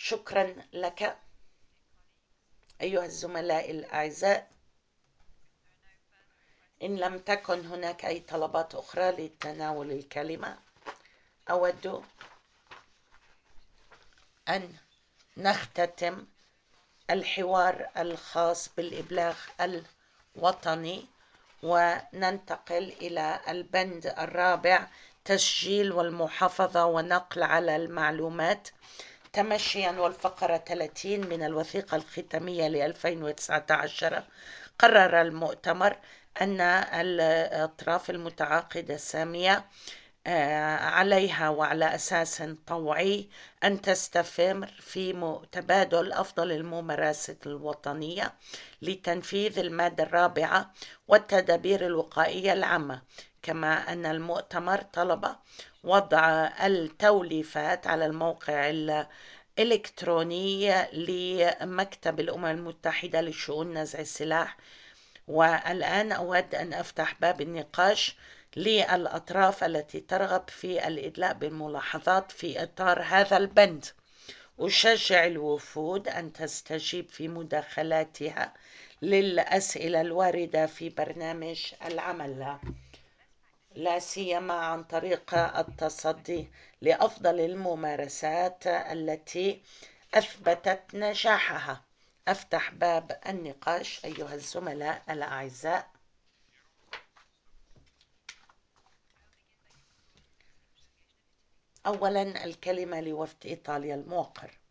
شكرا لك أيها الزملاء الأعزاء. إن لم تكن هناك أي طلبات أخرى لتناول الكلمة، أود أن نختتم الحوار الخاص بالإبلاغ الوطني وننتقل إلى البند الرابع: تسجيل والمحافظة ونقل على المعلومات تمشيا. والفقرة 30 من الوثيقة الختامية ل 2019. قرر المؤتمر أن الأطراف المتعاقدة السامية عليها وعلى أساس طوعي أن تستمر في تبادل أفضل الممارسات الوطنية لتنفيذ المادة الرابعة والتدابير الوقائية العامة. كما أن المؤتمر طلب وضع التوليفات على الموقع الإلكتروني لمكتب الأمم المتحدة لشؤون نزع السلاح. والآن أود أن أفتح باب النقاش للأطراف التي ترغب في الإدلاء بالملاحظات في إطار هذا البند. أشجع الوفود أن تستجيب في مداخلاتها للأسئلة الواردة في برنامج العمل، لا سيما عن طريق التصدي لأفضل الممارسات التي أثبتت نجاحها. أفتح باب النقاش أيها الزملاء الأعزاء. أولا الكلمة لوفد إيطاليا الموقر.